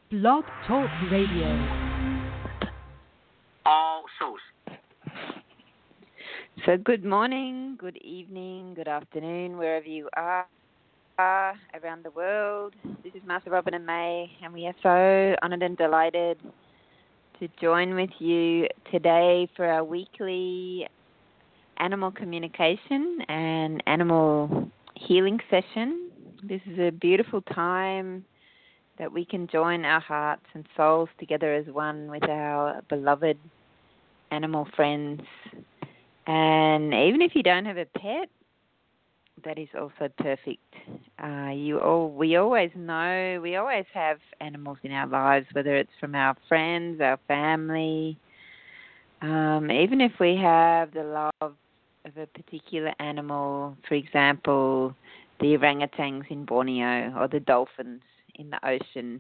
Blog Talk Radio. All souls. So good morning, good evening, good afternoon, wherever you are around the world. This is Master Robin and May, and we are so honoured and delighted to join with you today for our weekly animal communication and animal healing session. This is a beautiful time that we can join our hearts and souls together as one with our beloved animal friends. And even if you don't have a pet, that is also perfect. We always know, we always have animals in our lives, whether it's from our friends, our family. Even if we have the love of a particular animal, for example, the orangutans in Borneo or the dolphins in the ocean.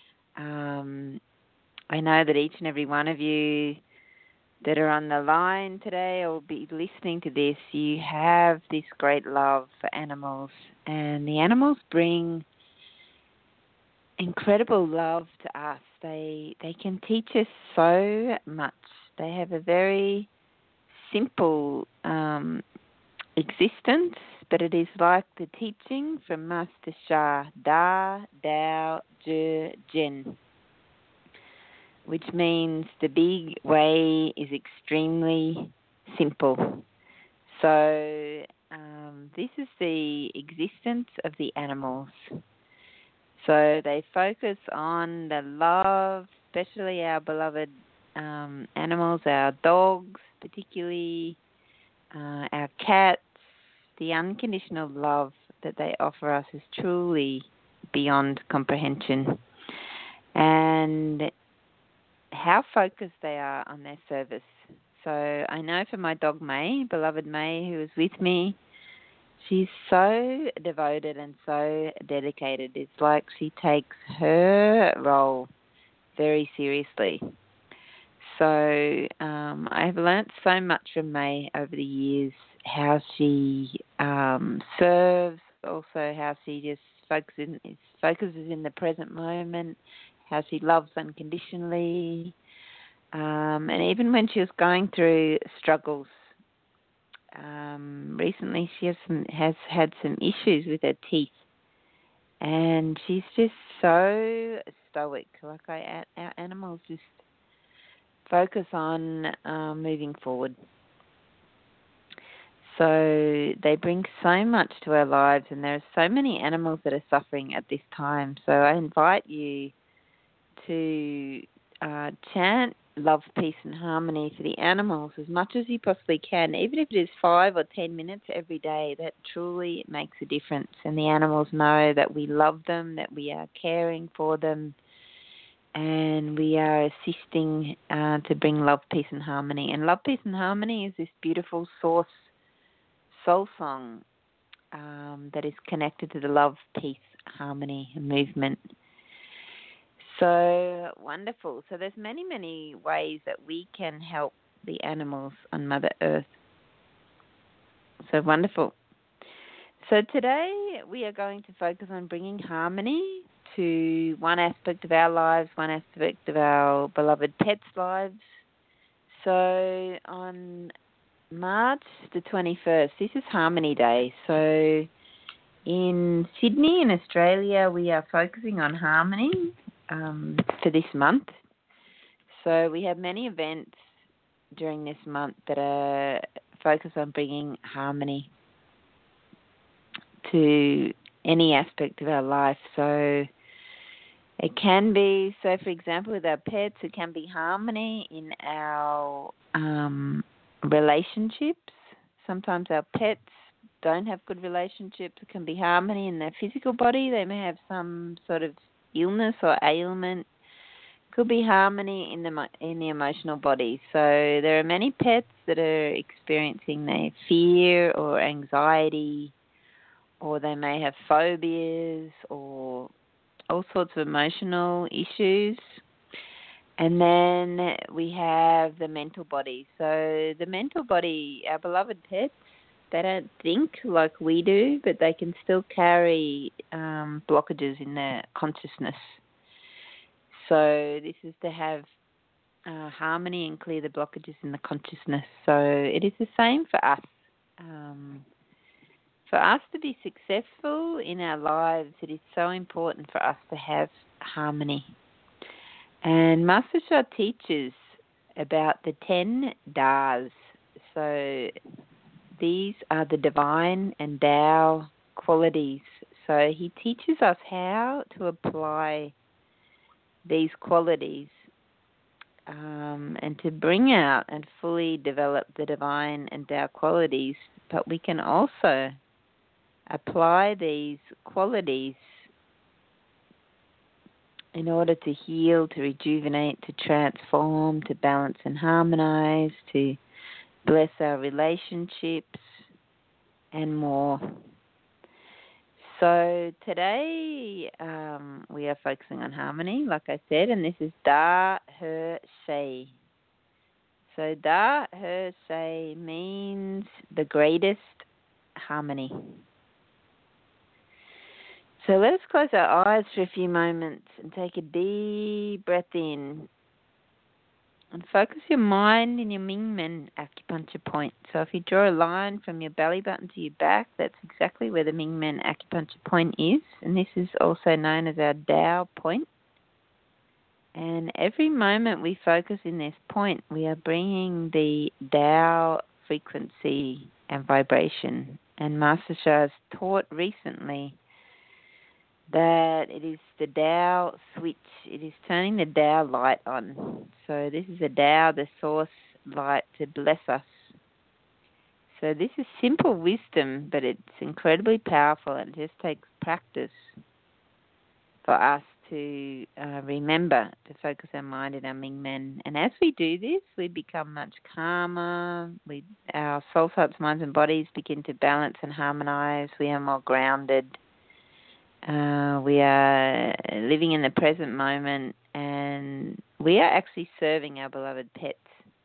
I know that each and every one of you that are on the line today or will be listening to this, you have this great love for animals, and the animals bring incredible love to us. They can teach us so much. They have a very simple existence, but it is like the teaching from Master Sha, Da, Dao, Zhi, Jen, which means the big way is extremely simple. So this is the existence of the animals. So they focus on the love, especially our beloved animals, our dogs particularly, our cats. The unconditional love that they offer us is truly beyond comprehension. And how focused they are on their service. So I know for my dog May, beloved May, who is with me, she's so devoted and so dedicated. It's like she takes her role very seriously. So I've learnt so much from May over the years, how she serves, also how she just focuses in the present moment, how she loves unconditionally, and even when she was going through struggles, recently she has had some issues with her teeth, and she's just so stoic. Like our animals just focus on moving forward. So they bring so much to our lives, and there are so many animals that are suffering at this time. So I invite you to chant love, peace and harmony for the animals as much as you possibly can, even if it is 5 or 10 minutes every day. That truly makes a difference, and the animals know that we love them, that we are caring for them, and we are assisting to bring love, peace and harmony. And love, peace and harmony is this beautiful source soul song that is connected to the love, peace, harmony and movement. So wonderful. So there's many, many ways that we can help the animals on Mother Earth. So wonderful. So today we are going to focus on bringing harmony to one aspect of our lives, one aspect of our beloved pets' lives. So on March the 21st, this is Harmony Day. So in Sydney, in Australia, we are focusing on harmony for this month. So we have many events during this month that are focused on bringing harmony to any aspect of our life. So it can be, so for example, with our pets, it can be harmony in our relationships. Sometimes our pets don't have good relationships. It can be harmony in their physical body. They may have some sort of illness or ailment. Could be harmony in the emotional body. So there are many pets that are experiencing their fear or anxiety, or they may have phobias or all sorts of emotional issues. And then we have the mental body. So the mental body, our beloved pets, they don't think like we do, but they can still carry blockages in their consciousness. So this is to have harmony and clear the blockages in the consciousness. So it is the same for us. For us to be successful in our lives, it is so important for us to have harmony. And Master Sha teaches about the 10 Das. So these are the divine and Tao qualities. So he teaches us how to apply these qualities and to bring out and fully develop the divine and Tao qualities. But we can also apply these qualities in order to heal, to rejuvenate, to transform, to balance and harmonize, to bless our relationships, and more. So today we are focusing on harmony, like I said, and this is Da He She. So Da He She means the greatest harmony. So let us close our eyes for a few moments and take a deep breath in. And focus your mind in your Mingmen acupuncture point. So if you draw a line from your belly button to your back, that's exactly where the Mingmen acupuncture point is. And this is also known as our Tao point. And every moment we focus in this point, we are bringing the Tao frequency and vibration. And Master Sha has taught recently that it is the Tao switch. It is turning the Tao light on. So this is the Tao, the source light, to bless us. So this is simple wisdom, but it's incredibly powerful, and it just takes practice for us to remember to focus our mind in our Mingmen. And as we do this, we become much calmer. Our soul, thoughts, minds and bodies begin to balance and harmonize. We are more grounded. We are living in the present moment, and we are actually serving our beloved pets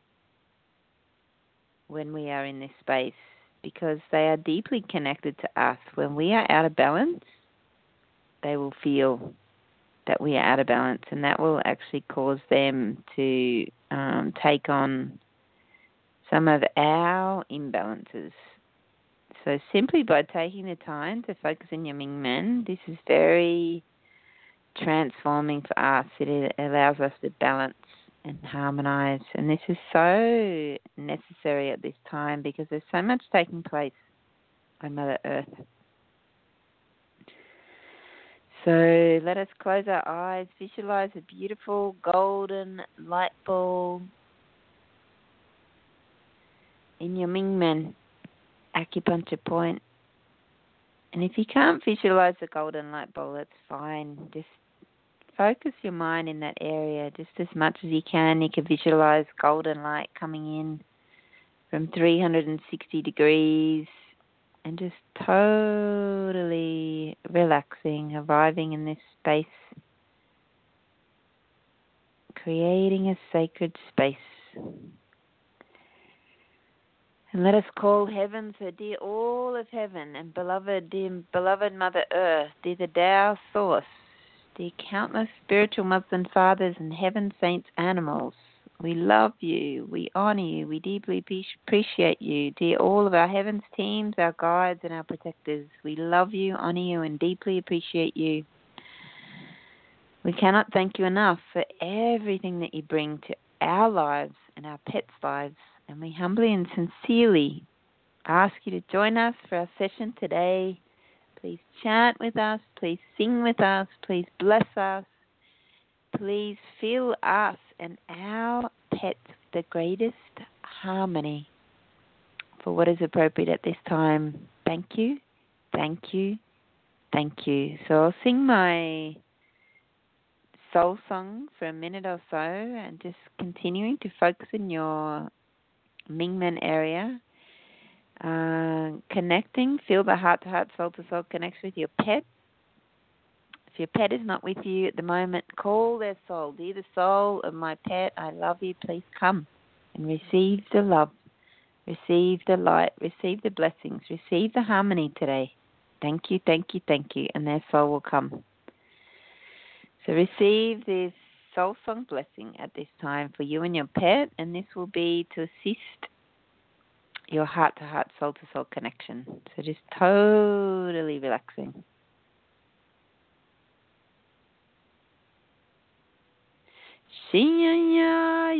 when we are in this space, because they are deeply connected to us. When we are out of balance, they will feel that we are out of balance, and that will actually cause them to take on some of our imbalances. So simply by taking the time to focus in your Mingmen, this is very transforming for us. It allows us to balance and harmonize. And this is so necessary at this time because there's so much taking place on Mother Earth. So let us close our eyes, visualize a beautiful golden light ball in your Mingmen acupuncture point. And if you can't visualize the golden light ball, that's fine. Just focus your mind in that area just as much as you can. You can visualize golden light coming in from 360 degrees and just totally relaxing, arriving in this space, creating a sacred space. And let us call heaven, so dear all of heaven and dear beloved Mother Earth, dear the Tao Source, dear countless spiritual mothers and fathers and heaven saints animals. We love you, we honor you, we deeply appreciate you, dear all of our heavens teams, our guides and our protectors. We love you, honor you and deeply appreciate you. We cannot thank you enough for everything that you bring to our lives and our pets' lives. And we humbly and sincerely ask you to join us for our session today. Please chant with us. Please sing with us. Please bless us. Please fill us and our pets with the greatest harmony for what is appropriate at this time. Thank you. Thank you. Thank you. So I'll sing my soul song for a minute or so and just continuing to focus in your Mingmen area, connecting, feel the heart-to-heart, soul-to-soul connection with your pet. If your pet is not with you at the moment, call their soul. Dear the soul of my pet, I love you. Please come and receive the love, receive the light, receive the blessings, receive the harmony today. Thank you, thank you, thank you. And their soul will come. So receive this soul song blessing at this time for you and your pet, and this will be to assist your heart-to-heart, soul-to-soul connection. So just totally relaxing. Ya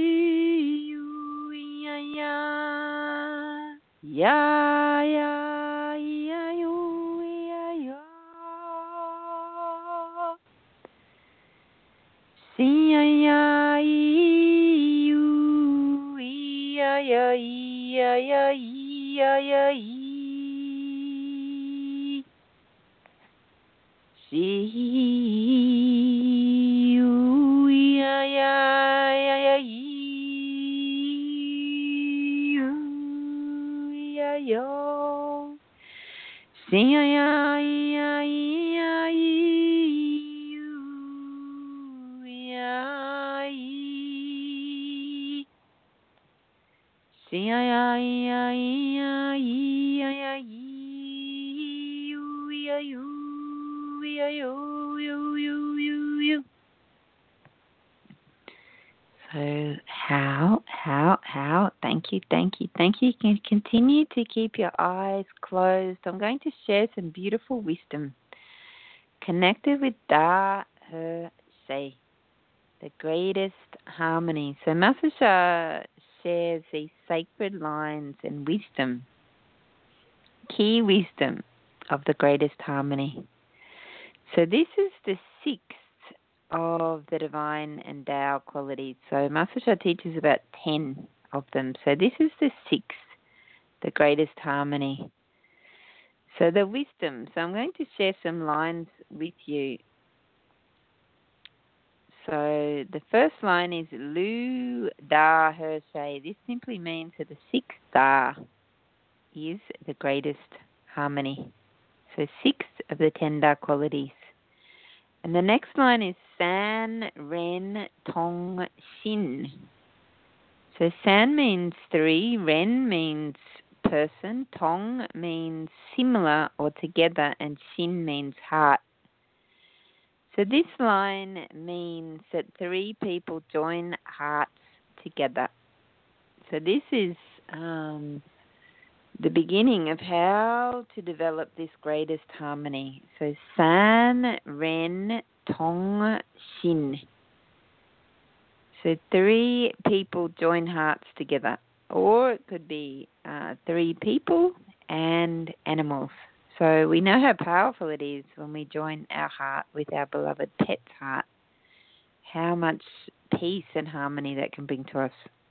ya ya yo ya yo. Ya ya you ya ya ya ya ya ya. Yo, sing ya ya ya ya ya, sing ya ya ya ya ya you. So how, thank you. You can continue to keep your eyes closed. I'm going to share some beautiful wisdom connected with Da He Se, the greatest harmony. So Master Sha shares these sacred lines and wisdom, key wisdom of the greatest harmony. So this is the sixth of the divine and Tao qualities. So Master Sha teaches about 10 of them. So this is the sixth, the greatest harmony. So the wisdom. So I'm going to share some lines with you. So the first line is Lu Da He Se. This simply means that the sixth Da is the greatest harmony. So 6 of the 10 Da qualities. And the next line is San Ren Tong Xin. So San means 3, Ren means person, Tong means similar or together, and Xin means heart. So this line means that 3 people join hearts together. So this is the beginning of how to develop this greatest harmony. So San Ren Tong Xin. So 3 people join hearts together, or it could be 3 people and animals. So we know how powerful it is when we join our heart with our beloved pet's heart, how much peace and harmony that can bring to us.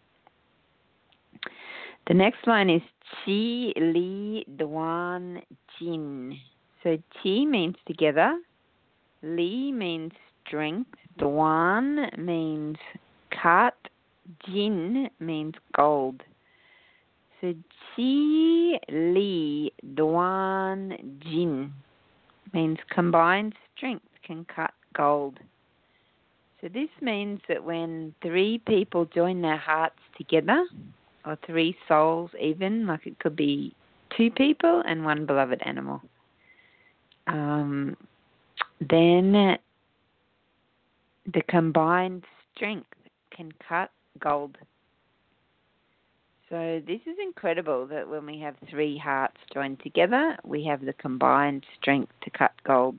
The next line is Qi Li Duan Jin. So Qi means together, Li means strength, Duan means cut, Jin means gold. So Qi Li Duan Jin means combined strength can cut gold. So this means that when 3 people join their hearts together, or 3 souls even, like it could be 2 people and 1 beloved animal, then the combined strength can cut gold. So this is incredible that when we have 3 hearts joined together, we have the combined strength to cut gold.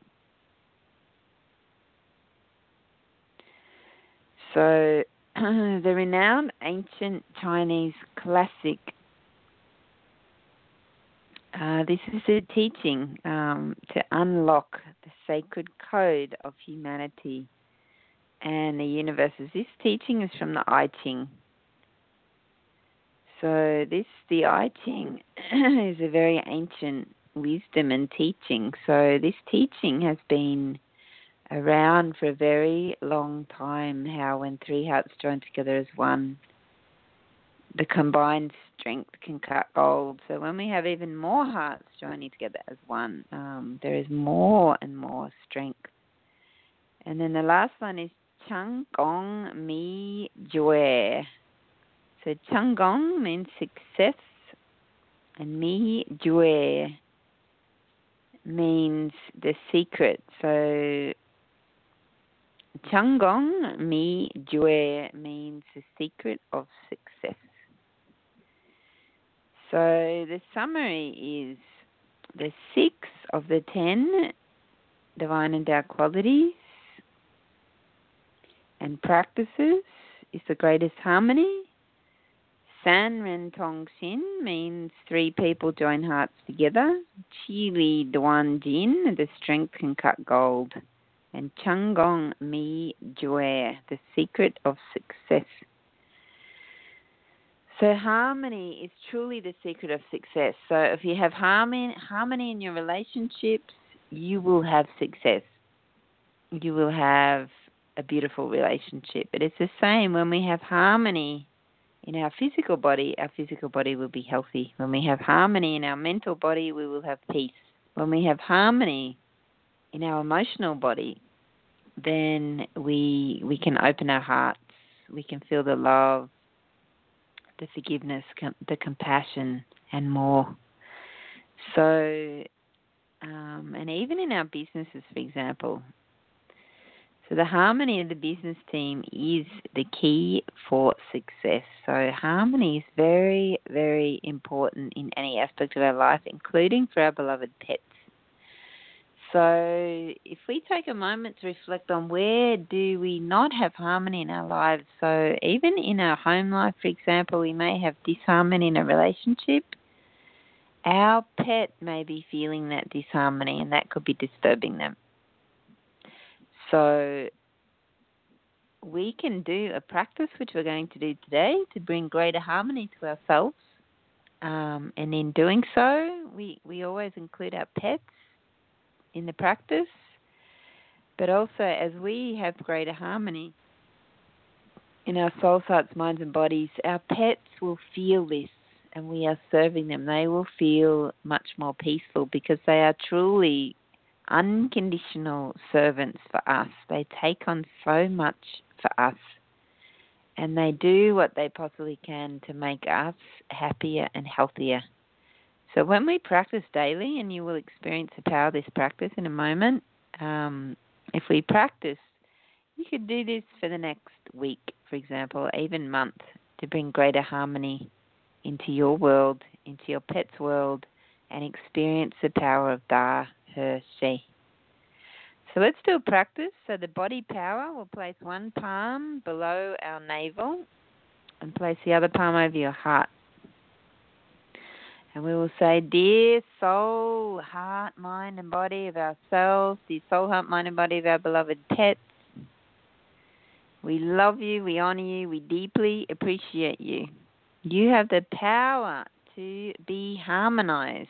So the renowned ancient Chinese classic, this is a teaching to unlock the sacred code of humanity and the universes. This teaching is from the I Ching. So the I Ching is a very ancient wisdom and teaching. So this teaching has been around for a very long time, how when 3 hearts join together as one, the combined strength can cut gold. So when we have even more hearts joining together as one, there is more and more strength. And then the last one is Chang Gong Mi Jue. So Chang Gong means success, and Mi Jue means the secret. So Changong Mi Jue means the secret of success. So the summary is the 6 of the 10 divine endowed qualities and practices is the greatest harmony. San Ren Tong Xin means 3 people join hearts together. Chi Li Duan Jin, the strength can cut gold. And Changong Mi Jue, the secret of success. So harmony is truly the secret of success. So if you have harmony in your relationships, you will have success. You will have a beautiful relationship. But it's the same when we have harmony in our physical body will be healthy. When we have harmony in our mental body, we will have peace. When we have harmony in our emotional body, then we can open our hearts. We can feel the love, the forgiveness, the compassion, and more. So, and even in our businesses, for example, so the harmony of the business team is the key for success. So harmony is very, very important in any aspect of our life, including for our beloved pets. So if we take a moment to reflect on where do we not have harmony in our lives, so even in our home life, for example, we may have disharmony in a relationship. Our pet may be feeling that disharmony, and that could be disturbing them. So we can do a practice, which we're going to do today, to bring greater harmony to ourselves. And in doing so, we always include our pets in the practice. But also, as we have greater harmony in our souls, hearts, minds, and bodies, our pets will feel this, and we are serving them. They will feel much more peaceful because they are truly unconditional servants for us. They take on so much for us, and they do what they possibly can to make us happier and healthier. So when we practice daily, and you will experience the power of this practice in a moment, if we practice, you could do this for the next week, for example, even month, to bring greater harmony into your world, into your pet's world, and experience the power of Da, He, She. So let's do a practice. So the body power, will place one palm below our navel and place the other palm over your heart. And we will say, dear soul, heart, mind, and body of ourselves, dear soul, heart, mind, and body of our beloved pets, we love you, we honor you, we deeply appreciate you. You have the power to be harmonized.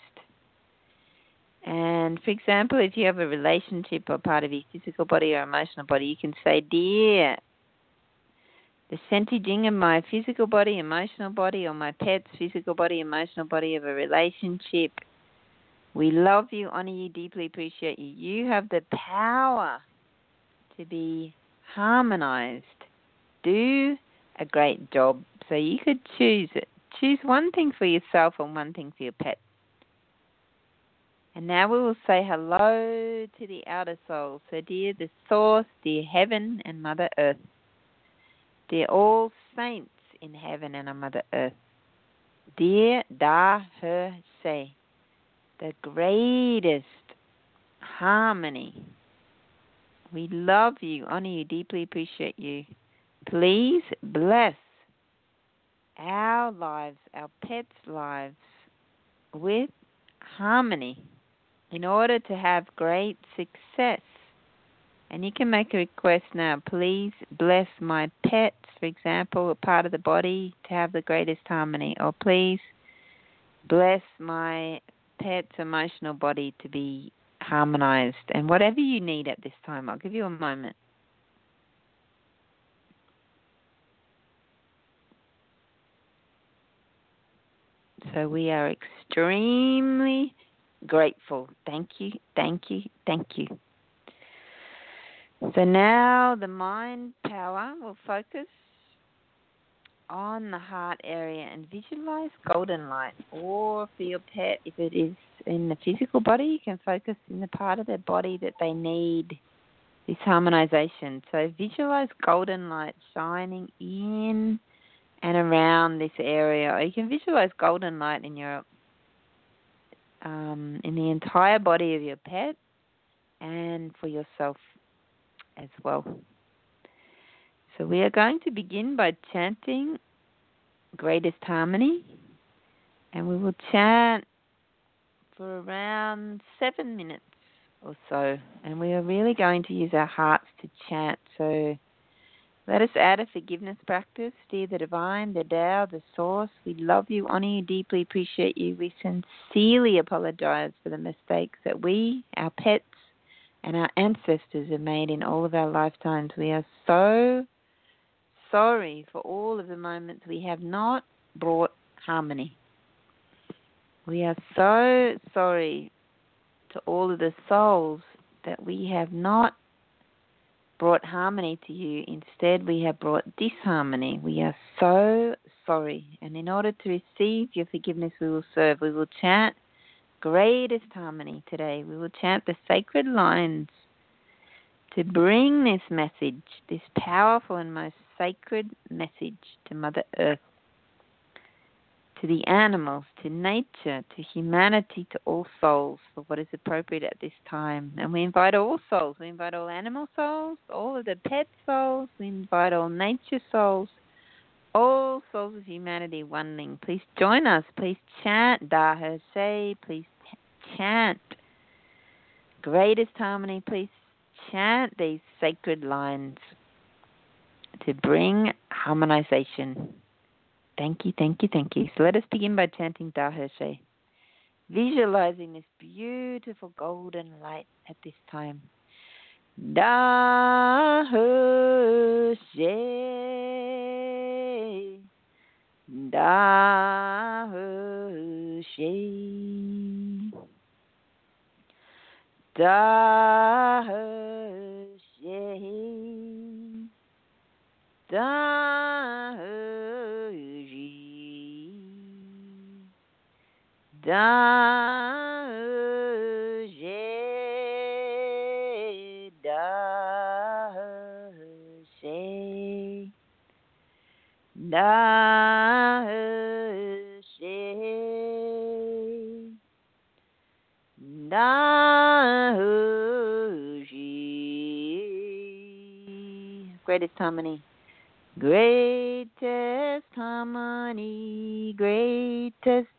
And, for example, if you have a relationship or part of your physical body or emotional body, you can say, dear, the senti jing of my physical body, emotional body, or my pet's physical body, emotional body of a relationship, we love you, honor you, deeply appreciate you. You have the power to be harmonized. Do a great job. So you could choose it. Choose one thing for yourself and one thing for your pet. And now we will say hello to the outer soul. So dear the source, dear heaven and Mother Earth, dear all saints in heaven and on Mother Earth, dear Da He Se, the greatest harmony. We love you, honor you, deeply appreciate you. Please bless our lives, our pets' lives, with harmony in order to have great success. And you can make a request now. Please bless my pets, for example, a part of the body to have the greatest harmony. Or please bless my pet's emotional body to be harmonized. And whatever you need at this time, I'll give you a moment. So we are extremely grateful. Thank you, thank you, thank you. So now the mind power will focus on the heart area and visualize golden light. Or for your pet, if it is in the physical body, you can focus in the part of their body that they need this harmonization. So visualize golden light shining in and around this area. Or you can visualize golden light in your in the entire body of your pet and for yourself as well. So we are going to begin by chanting Greatest Harmony, and we will chant for around 7 minutes or so, and we are really going to use our hearts to chant. So let us add a forgiveness practice. Dear the Divine, the Tao, the Source, we love you, honor you, deeply appreciate you. We sincerely apologize for the mistakes that we, our pets, and our ancestors have made in all of our lifetimes. We are so sorry for all of the moments we have not brought harmony. We are so sorry to all of the souls that we have not brought harmony to you. Instead, we have brought disharmony. We are so sorry. And in order to receive your forgiveness, we will serve. We will chant Greatest Harmony today. We will chant the sacred lines to bring this message, this powerful and most sacred message to Mother Earth, to the animals, to nature, to humanity, to all souls, for what is appropriate at this time. And we invite all souls. We invite all animal souls, all of the pet souls. We invite all nature souls, all souls of humanity, oneling. Please join us. Please chant Da He Se. Please chant Greatest Harmony. Please chant these sacred lines to bring harmonization. Thank you, thank you, thank you. So let us begin by chanting Da He Se, visualizing this beautiful golden light at this time. Da He Se, Da He Se, Da He Se, Da He Da He Da He Da He Da He. Greatest harmony. Greatest harmony, greatest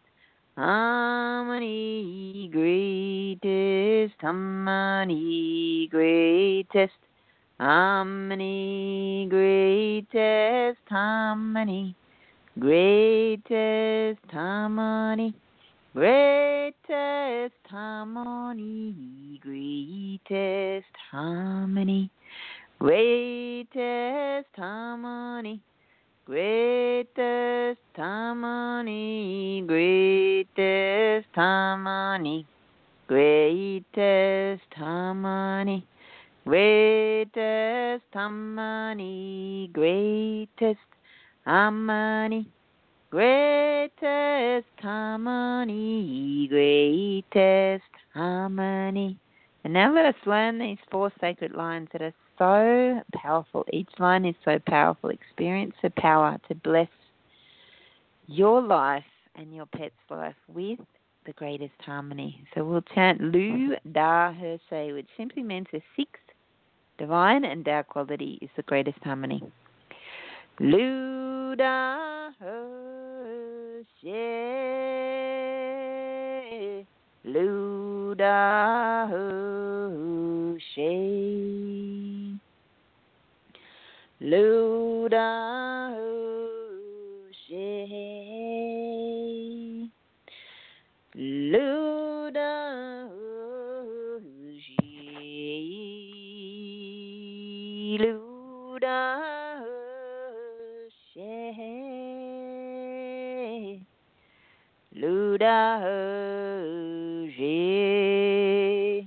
harmony, greatest harmony, greatest harmony, greatest harmony, greatest harmony, greatest harmony, greatest harmony, greatest harmony, greatest harmony, greatest harmony, greatest harmony, greatest harmony, greatest harmony, greatest harmony, greatest harmony. And now let us learn these 4 sacred lines that are so powerful. Each line is so powerful. Experience the power to bless your life and your pet's life with the greatest harmony. So we'll chant Lu Da He Se, which simply means the 6th divine and Tao quality is the greatest harmony. Lu Da He Se, Lu Da He Se, Lu Da He Se, Lu Da He, Lu Da He, Lu Da He,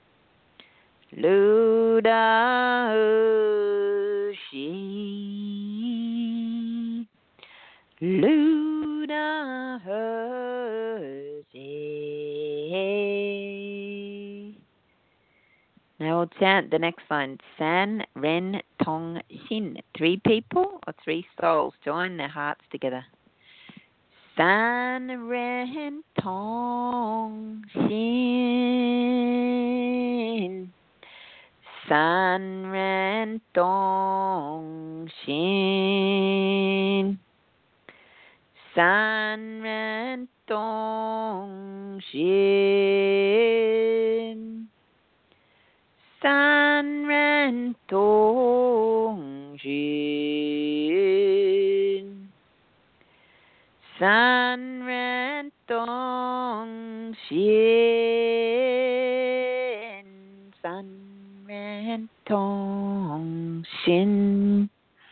Lu Da He, Lu Da He. Now we'll we'll chant the next line. San, Ren, Tong, Shin. 3 people or 3 souls join their hearts together. San, Ren, Tong, Shin. San, Ren, Tong, Shin. San, Ren, Tong, Shin. San, Ren, Tong, Shin. San, Ren, Tong, Shin. San, Ren, Tong, Shin.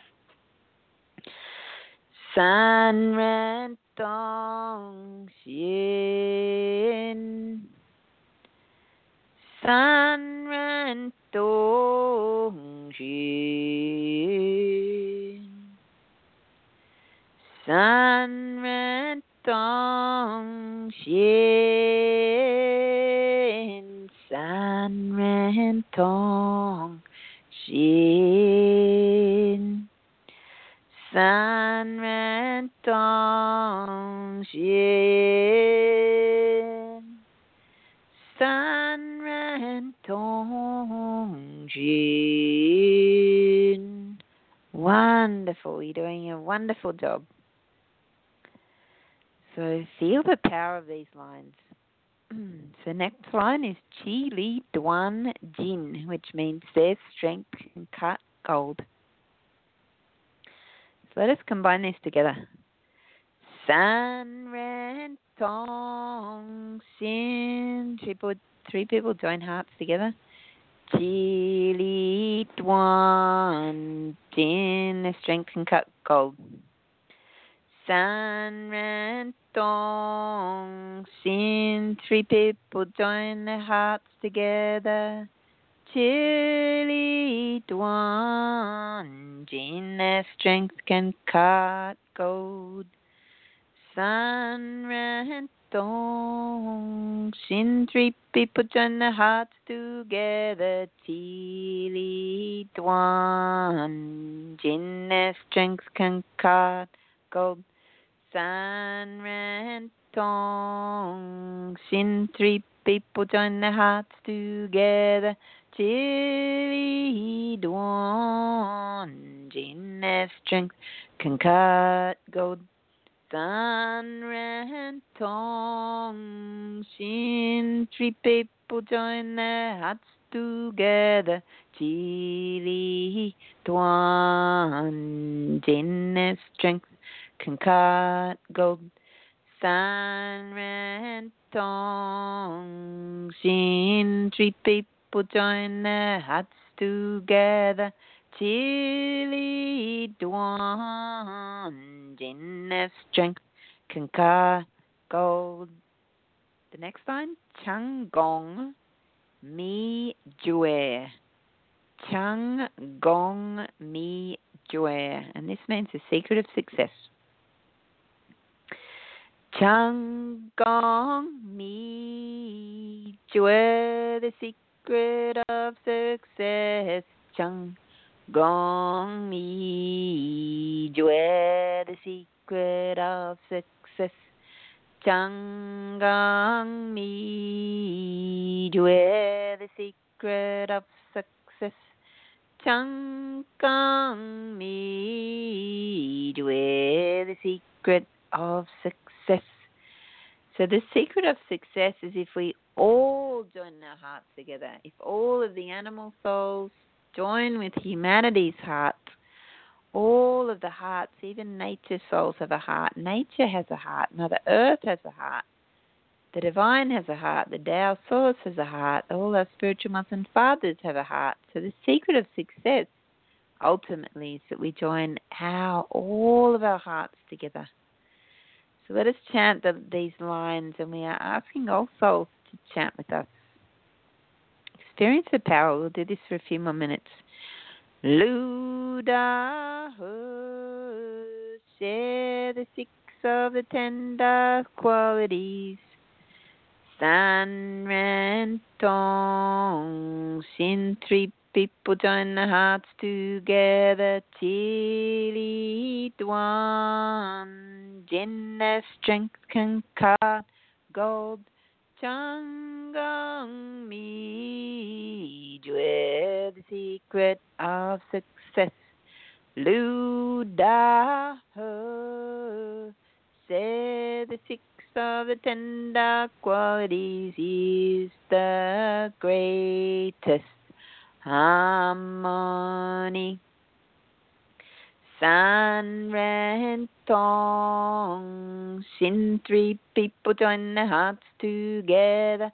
San, Ren, Tong, Shin. San, Ren, Tong, Shin. San, Ren, Tong, Shin. San, Ren, Tong, Shin. San, Ren, Tong, Shin. San, Ren, Tong, Shin. Wonderful. You're doing a wonderful job. So feel the power of these lines. So next line is Chi Li Duan Jin, which means their strength can cut gold. So let us combine these together. San, Ren, Tong, Sin. 3 people join hearts together. Chi Li Duan Jin, their strength can cut gold. San, Ren, Tong, Sin. 3 people join their hearts together. Chi Li Duan Jin, their strength can cut gold. San, Ren, Tong, Sin. 3 people join their hearts together. Chi Li Duan Jin, their strength can cut gold. San, Ren, Tong, Sin. 3 people join their hearts together. Chi Li Duan Jin, their strength can cut gold. San, Ren, Tong, Sin. 3 people join their hearts together. Chi Li Duan Jin, their strength can cut gold. San, Ren, Tong, Sin. 3 people join their hearts together. Chi Li Duan Jin, their strength can cut gold. The next line, Chang Gong Mi Jue. Chang Gong Mi Jue. And this means the secret of success. Chang Gong Mi Jue, the secret of success. Chang Gong Mi Jue, the secret of success. Chang Gong Mi Jue, the secret of success. Chang Gong Mi Jue, the secret of success. So the secret of success is if we all join our hearts together. If all of the animal souls join with humanity's heart, all of the hearts, even nature souls have a heart. Nature has a heart. Mother Earth has a heart. The divine has a heart. The Tao Source has a heart. All our spiritual mothers and fathers have a heart. So the secret of success ultimately is that we join all of our hearts together. So let us chant these lines, and we are asking all souls to chant with us. Experience the power. We'll do this for a few more minutes. Lu Da He, share the 6 of the 10 dark qualities. San Ren Tong Sin. Three people join their hearts together. Chili Dwan Jin. Their strength can cut gold. Chang'an Mi Jue. The secret of success. Lu Da He. Say the six of the tender qualities is the greatest harmony. San Ren Tong Sin. Three people join their hearts together.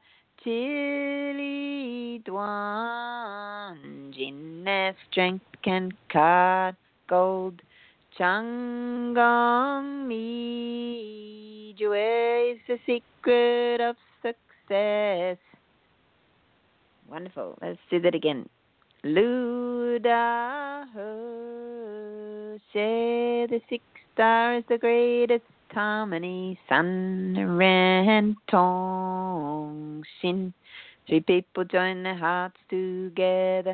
Chili Dwan Jin. Their strength can cut gold. Chang'an Mi Jue is the secret of success. Wonderful. Let's do that again. Lu Da He. Say the six star is the greatest harmony. San Ren Tong Sin. Three people join their hearts together.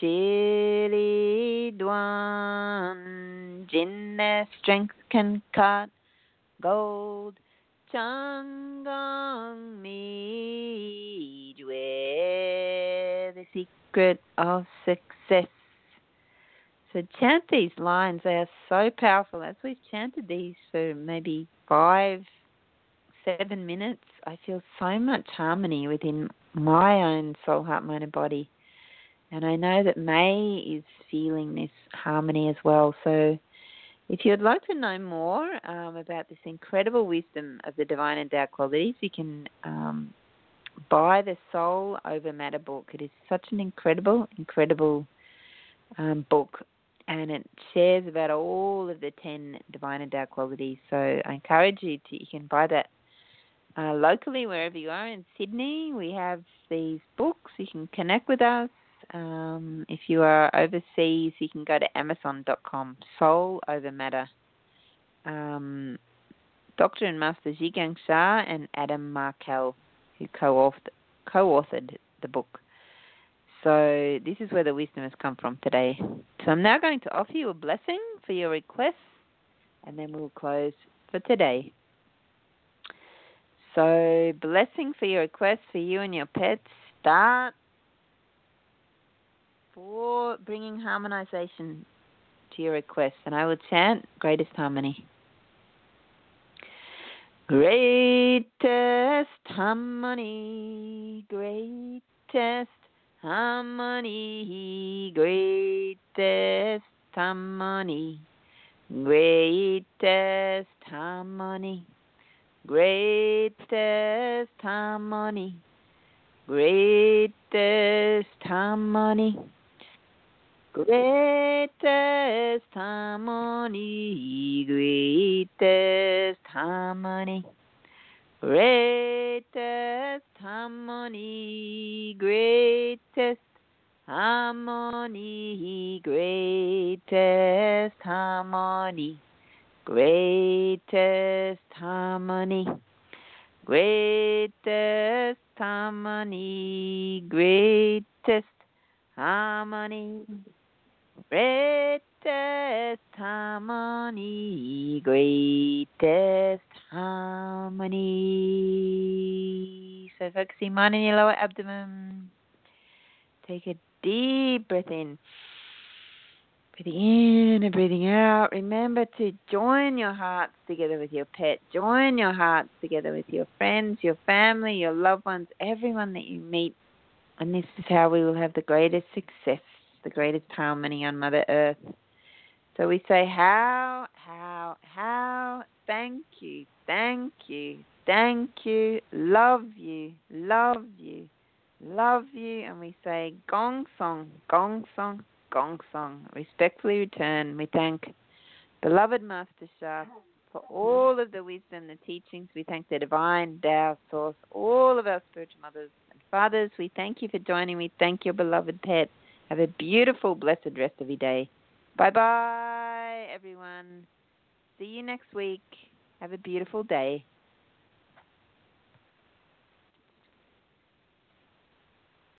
Chili Dwan Jin. Their strength can cut gold. Chang'an Mi Jue, the secret of success. So chant these lines. They are so powerful. As we've chanted these for maybe 5-7 minutes, I feel so much harmony within my own soul, heart, mind, and body. And I know that May is feeling this harmony as well. So if you'd like to know more about this incredible wisdom of the Divine Endowed Qualities, you can buy the Soul Over Matter book. It is such an incredible book, and it shares about all of the 10 Divine Endowed Qualities. So I encourage you can buy that locally wherever you are. In Sydney, we have these books. You can connect with us. If you are overseas, you can go to Amazon.com. Soul Over Matter. Dr. and Master Zhigang Shah and Adam Markel, who co-authored the book. So this is where the wisdom has come from today. So I'm now going to offer you a blessing for your requests, and then we'll close for today. So blessing for your requests for you and your pets. Start for bringing harmonization to your requests, and I will chant greatest harmony. Greatest harmony, greatest harmony, greatest harmony, greatest harmony, greatest harmony, greatest harmony. Greatest harmony, greatest harmony, greatest harmony, greatest harmony, greatest harmony, greatest harmony, greatest harmony, greatest harmony. Greatest harmony, greatest harmony. So focusing mind in your lower abdomen. Take a deep breath in. Breathing in and breathing out. Remember to join your hearts together with your pet. Join your hearts together with your friends, your family, your loved ones, everyone that you meet. And this is how we will have the greatest success, the greatest harmony on Mother Earth. So we say how, thank you, thank you, thank you, love you, love you, love you. And we say gong song, gong song, gong song. Respectfully return. We thank beloved Master Sha for all of the wisdom, the teachings. We thank the Divine Tao Source, all of our spiritual mothers and fathers. We thank you for joining. We thank your beloved pet. Have a beautiful, blessed rest of your day. Bye-bye, everyone. See you next week. Have a beautiful day.